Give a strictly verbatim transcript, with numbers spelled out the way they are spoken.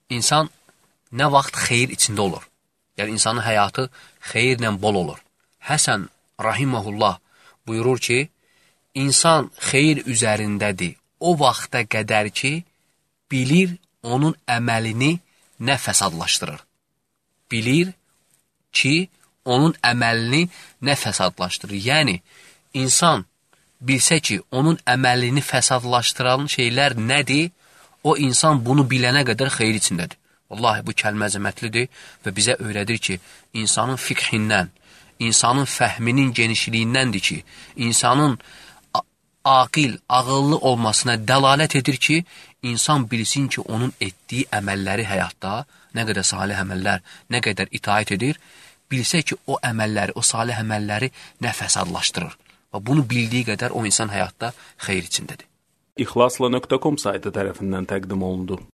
insan nə vaxt xeyir içində olur. Yəni, insanın həyatı xeyirlə bol olur. Həsən Rahiməhullah buyurur ki, insan xeyir üzərindədir o vaxta qədər ki, bilir onun əməlini nə fəsadlaşdırır. Bilir ki, onun əməlini nə fəsadlaşdırır. Yəni, insan bilsə ki, onun əməlini fəsadlaşdıran şeylər nədir, o insan bunu bilənə qədər xeyir içindədir. Vallahi, bu kəlmə əzəmətlidir və bizə öyrədir ki, insanın fiqhindən, insanın fəhminin genişliyindəndir ki, insanın aqil, ağıllı olmasına dəlalət edir ki, insan bilsin ki, onun etdiyi əməlləri həyatda, nə qədər salih əməllər, nə qədər itaət edir, bilsə ki, o əməlləri, o salih əməlləri nə fəsadlaşdırır. Və bunu bildiyi qədər o insan həyatda xeyir içindədir. İxlasla nöqtə com saytı tərəfindən təqdim olundu.